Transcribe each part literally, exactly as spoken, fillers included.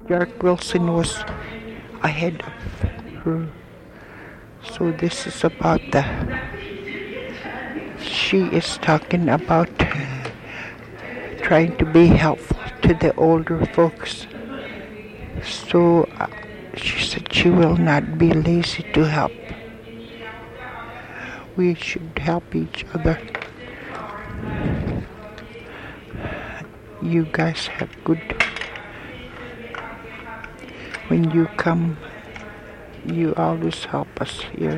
York Wilson was ahead of her. So this is about the, she is talking about trying to be helpful to the older folks. So uh, she said she will not be lazy to help. We should help each other. You guys have good. When you come, you always help us here.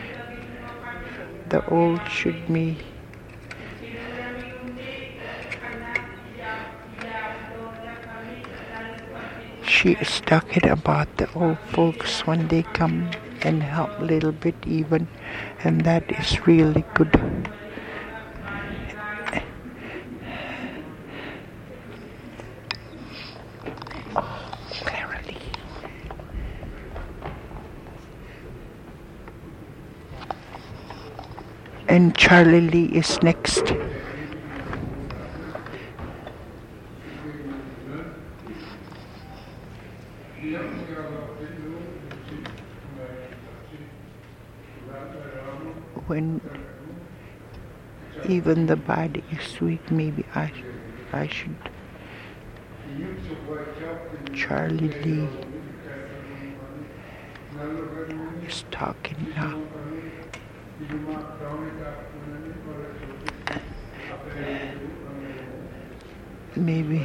The old should me. She is talking about the old folks when they come and help a little bit even, and that is really good. And Charlie Lee is next. When even the body is weak, maybe I, I should. Charlie Lee is talking now. Maybe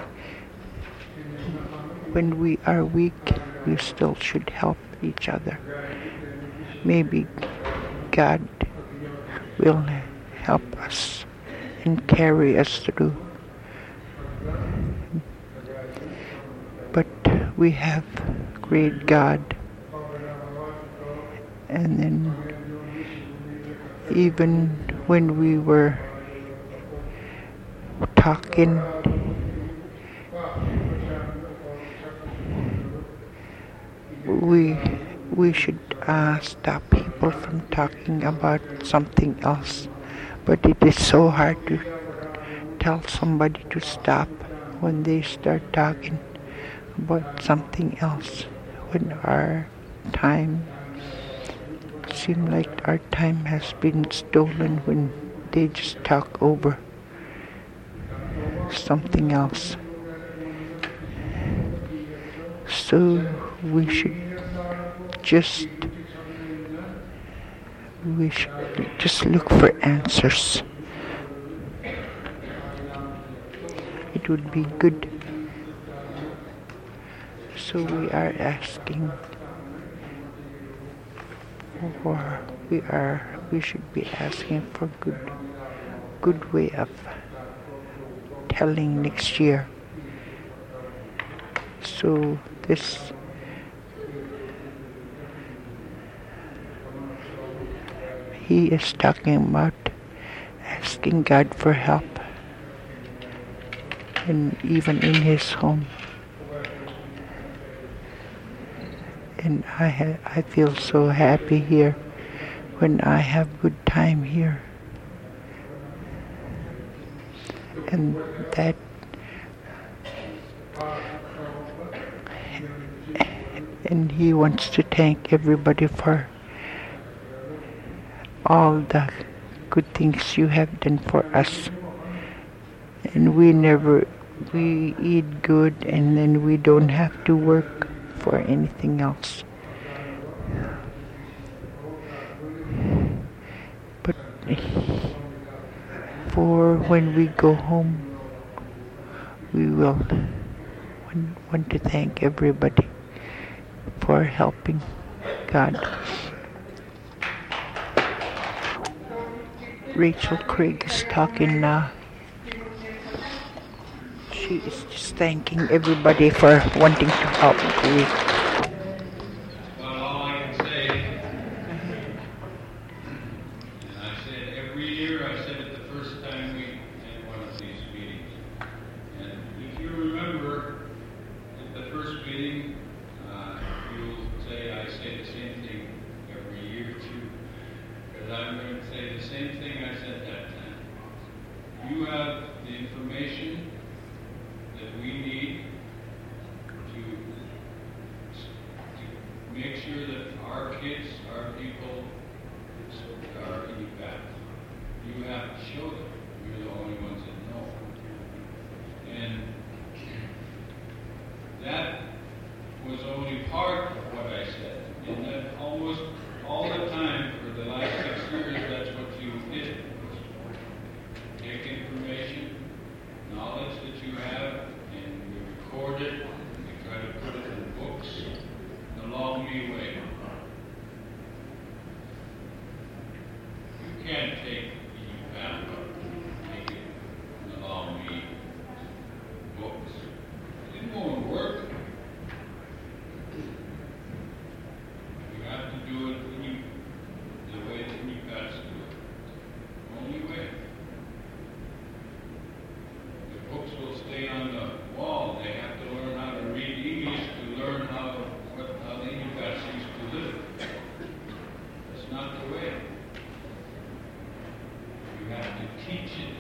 when we are weak, we still should help each other. Maybe God will help us and carry us through. But we have great God. And then even when we were talking, we we should uh, stop people from talking about something else. But it is so hard to tell somebody to stop when they start talking about something else. When our time seems like our time has been stolen, when they just talk over something else. So we should just we should just look for answers. It would be good. So we are asking, or we are we should be asking for good good way of telling next year. So this he is talking about asking God for help, and even in his home. And I ha- I feel so happy here when I have good time here. And that and he wants to thank everybody for all the good things you have done for us. And we never we eat good, and then we don't have to work for anything else. But for when we go home, we will want, want to thank everybody for helping God. Rachel Craig is talking now. She is just thanking everybody for wanting to help me. Well, all I can say, and I said every year, I said it the first time we had one of these meetings. And if you remember, at the first meeting, uh, you'll say I say the same thing every year too. Because I'm going to say the same thing I said that time. You have the information that we need to kids, our people, are Inupiat. You have to show them. You're the only ones that know. And that was only part of what I said. And that almost all the time for the last six years, that's what you did. Take information, knowledge that you have, and you record it, and you try to put it in books in a long me way. You can't take the back and make it in a long me books. It didn't go and work. You have to do it when you, the way that you got to do it. Only way. Books will stay on the wall. They have to learn how to read English to learn how what how the Inupiats used to live. That's not the way. You have to teach it.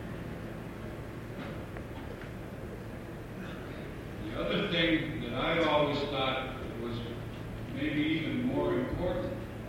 The other thing that I always thought was maybe even more important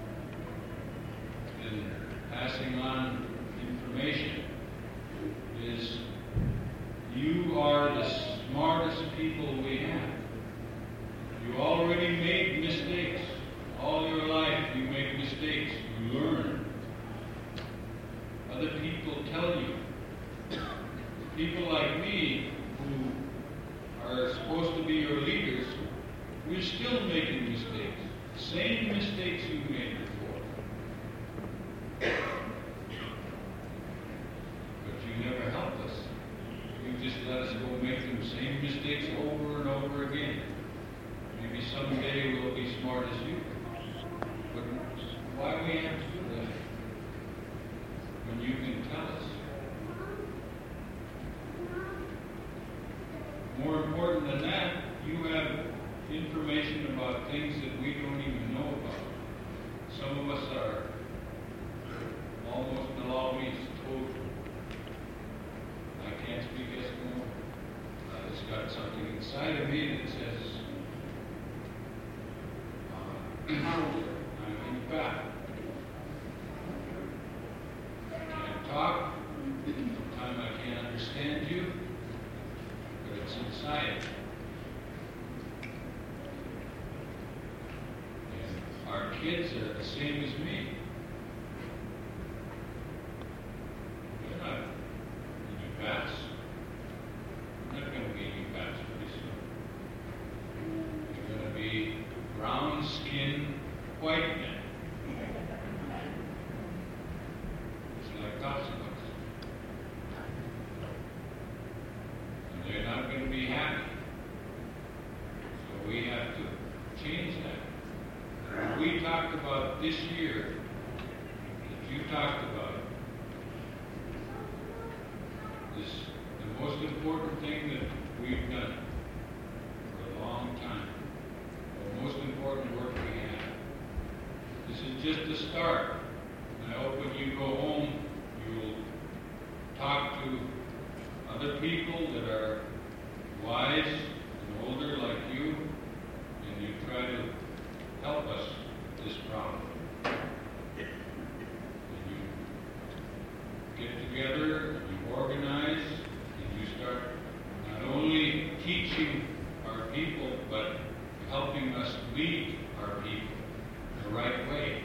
than passing on information is you are the smartest people we have. You already made mistakes. All your life you make mistakes. You learn. Other people tell you. People like me who are supposed to be your leaders, we're still making mistakes. Same mistakes you made before. But you never help us. You just let us go make the same mistakes over and over again. Maybe someday we'll be smart as you. But why we have to do that when you can tell us? More important than that, you have information about things that we don't even know about. Some of us are almost Malawi's total. I can't speak Eskimo. Uh, it's got something inside of me that says, uh, I'm in back. I can't talk. Sometimes I can't understand you, but it's inside. And our kids are the same as me. They're not Inupiats. They're not going to be Inupiats pretty soon. They're going to be brown-skinned white men. It's like Gospels. And they're not going to be happy. So we have to change that. We talked about this year, that you talked about, is the most important thing that we've done for a long time. The most important work we have. This is just the start. And I hope when you go home, you'll talk to other people that are wise and older like you, and you try to help us with this problem. And you get together, and you organize, and you start not only teaching our people, but helping us lead our people the right way.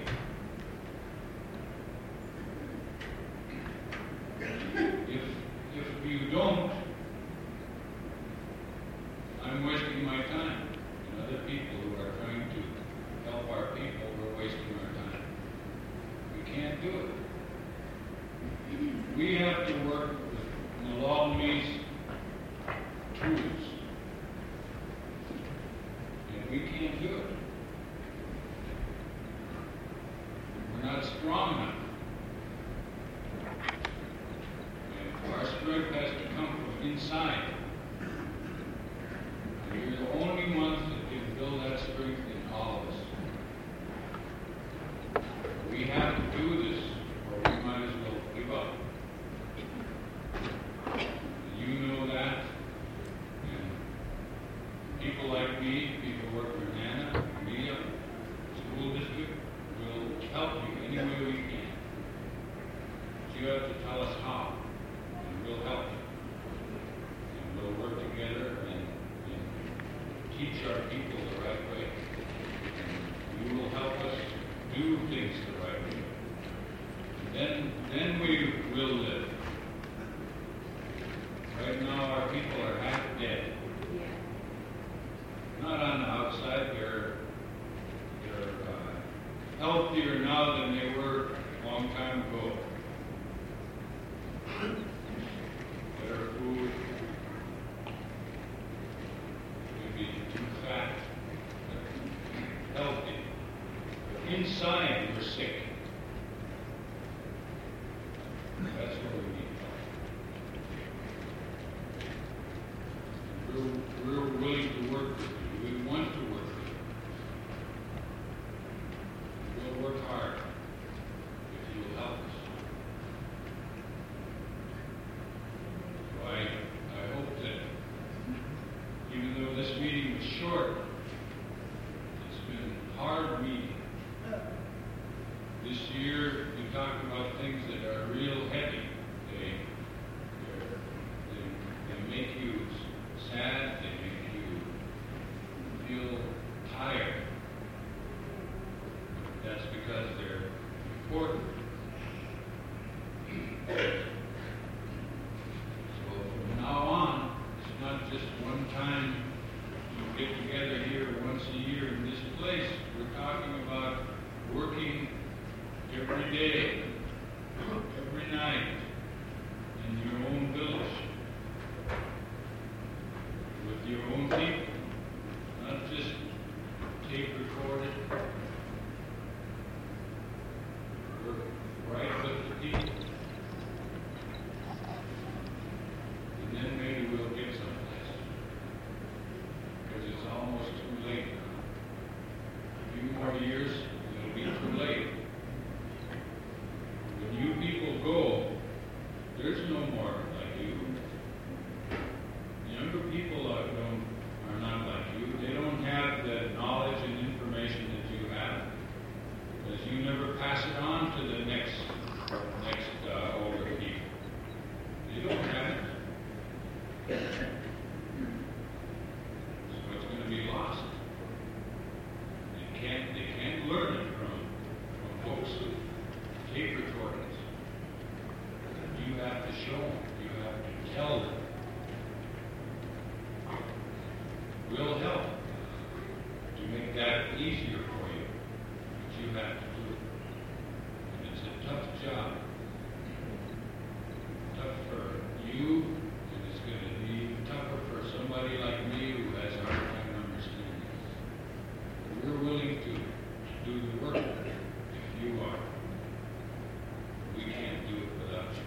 If, if you don't, I'm wasting my time. And other people who are trying to help our people, we're wasting our time. We can't do it. We have to work with Malawi's tools. And we can't do it. We're not strong enough. And our strength has to come from inside. And you're the only ones that can build that strength in all of us. We have to do this, or we might as well give up. And you know that. And people like me, people who work for Nana, Amelia, school district, help you any way we can. But you have to tell us how, and we'll help you. And we'll work together and, and teach our people the right way. And you will help us do things the right way. And then, then we will live. Right now, our people are half dead. Not on the outside. They're, they're uh, healthier now than they were a long time ago. Better food. Maybe too fat. Healthy. But inside, we're sick. That's what we need. We're, we're willing to work with you. We want to work with you. We'll work hard if you will help us. So I, I hope that even though this meeting was short, it's been a hard meeting. This year we talked about things that are real heavy. They, they, they make you sad, they make you feel tired. That's because they're important. So from now on, it's not just one time you get together here once a year in this place. We're talking about working every day, every night, in your own village, with your own people, not just tape recorded. Work right with the people. And then maybe we'll get someplace. Because it's almost too late now. A few more years, it'll be too late. When you people go, there's no more like you. Younger people are, don't, are not like you. They don't have the knowledge and information that you have, because you never pass it on to the next, next uh, older people. They don't have it. So it's going to be lost. They can't, they can't learn it from, from folks with tape recordings. You have to show them. You have to tell them. We'll help to make that easier for you, but you have to do it. And it's a tough job. Tough for you, and it's going to be tougher for somebody like me who has a hard time understanding. We're willing to do the work if you are. We can't do it without you.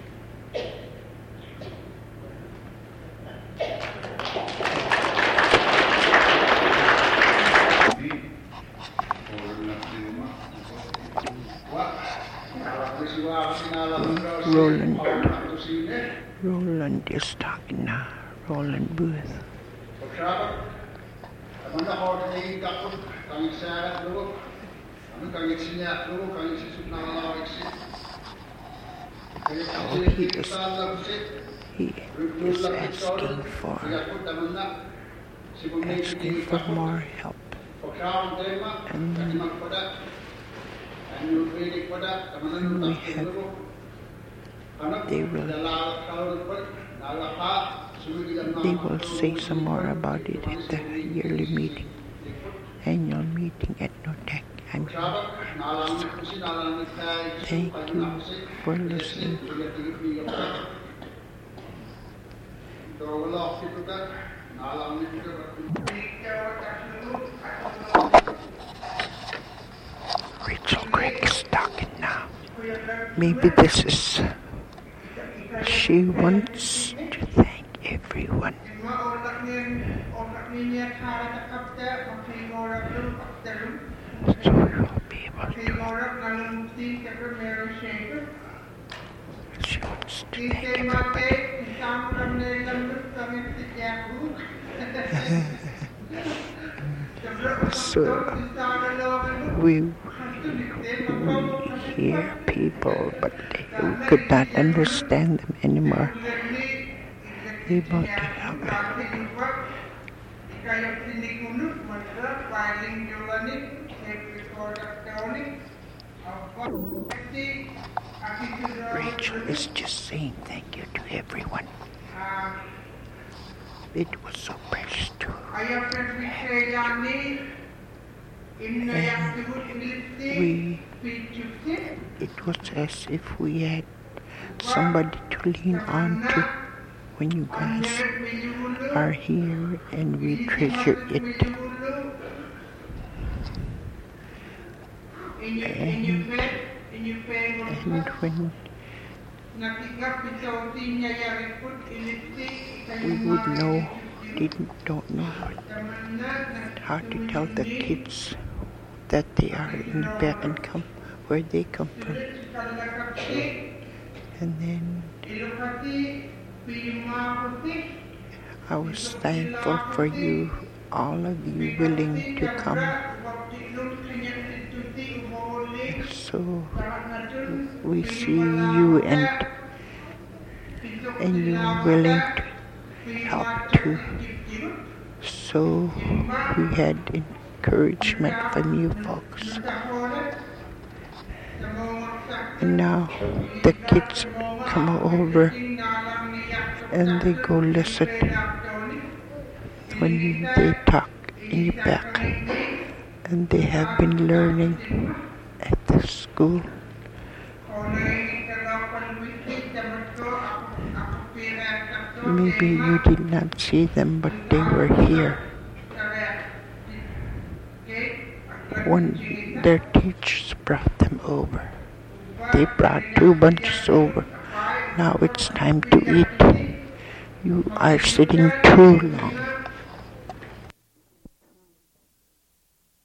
Roland, Roland is talking now. Roland Booth. Oh, he is, he is asking for, asking for more help. And we have, they will, they will say some more about it at the yearly meeting, annual meeting at Notek. I'm Thank you for listening. Rachel Craig is talking now. Maybe this is, she wants to thank everyone. So we will be able to. She wants to thank everybody. So we. hear people, but they, we could not understand them anymore. Able to help it. Rachel is just saying thank you to everyone. It was so precious to her. And we, it was as if we had somebody to lean on to when you guys are here, and we treasure it. And, and when we would know, didn't, don't know how to tell the kids that they are in the back and come where they come from. And then I was thankful for you, all of you willing to come. So we see you and and you willing to help too. So we had encouragement from you folks. And now the kids come over and they go listen when they talk in the back. And they have been learning at the school. Maybe you did not see them, but they were here. When their teachers brought them over. They brought two bunches over. Now it's time to eat. You are sitting too long.